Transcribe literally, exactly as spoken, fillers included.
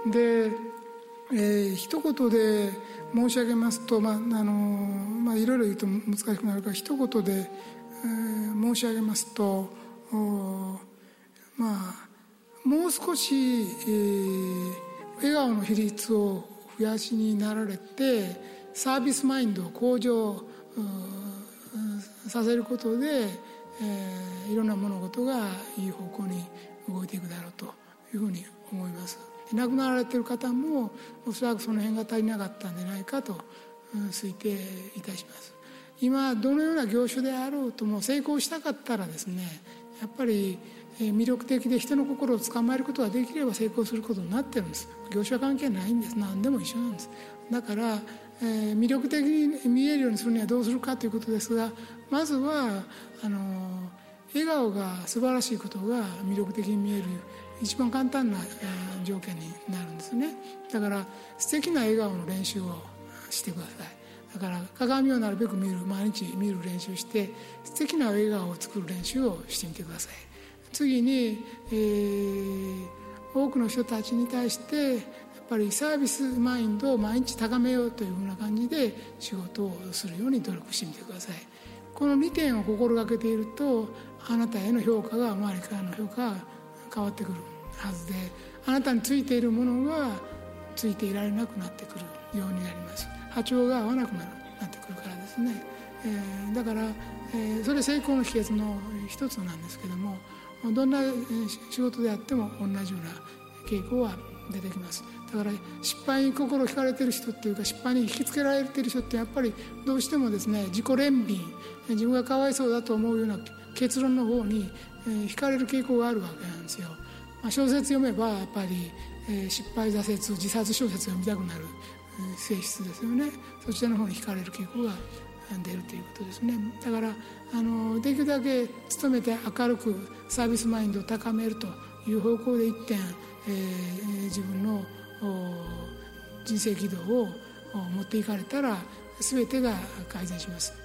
で、えー、一言で申し上げますと、まああのまあ、いろいろ言うと難しくなるから一言で、えー、申し上げますと、まあもう少し、えー、笑顔の比率を増やしになられてサービスマインドを向上させることで、えー、いろんな物事がいい方向に動いていくだろうというふうに思います。亡くなられている方もおそらくその辺が足りなかったんじゃないかと推定いたします。今どのような業種であろうとも成功したかったらですね、やっぱり魅力的で人の心を捕まえることができれば成功することになってるんです。業種は関係ないんです。何でも一緒なんです。だから、えー、魅力的に見えるようにするにはどうするかということですが、まずはあの笑顔が素晴らしいことが魅力的に見える一番簡単な、えー、条件になるんですね。だから素敵な笑顔の練習をしてください。だから鏡をなるべく見る、毎日見る練習して素敵な笑顔を作る練習をしてみてください。次に、えー、多くの人たちに対してやっぱりサービスマインドを毎日高めようというふうな感じで仕事をするように努力してみてください。このにてんを心がけているとあなたへの評価が周りからの評価が変わってくるはずで、あなたについているものがついていられなくなってくるようになります。波長が合わなくなってくるからですね、えー、だから、えー、それ成功の秘訣の一つなんですけども、どんな仕事であっても同じような傾向は出てきます。だから失敗に心惹かれている人っていうか失敗に引きつけられている人ってやっぱりどうしてもですね、自己憐憫、自分がかわいそうだと思うような結論の方に惹かれる傾向があるわけなんですよ。まあ、小説読めばやっぱり失敗挫折自殺小説を読みたくなる性質ですよね。そちらの方に惹かれる傾向が出るということですね。だからあのできるだけ努めて明るくサービスマインドを高めるという方向で一点、えー、自分の人生軌道を持っていかれたら全てが改善します。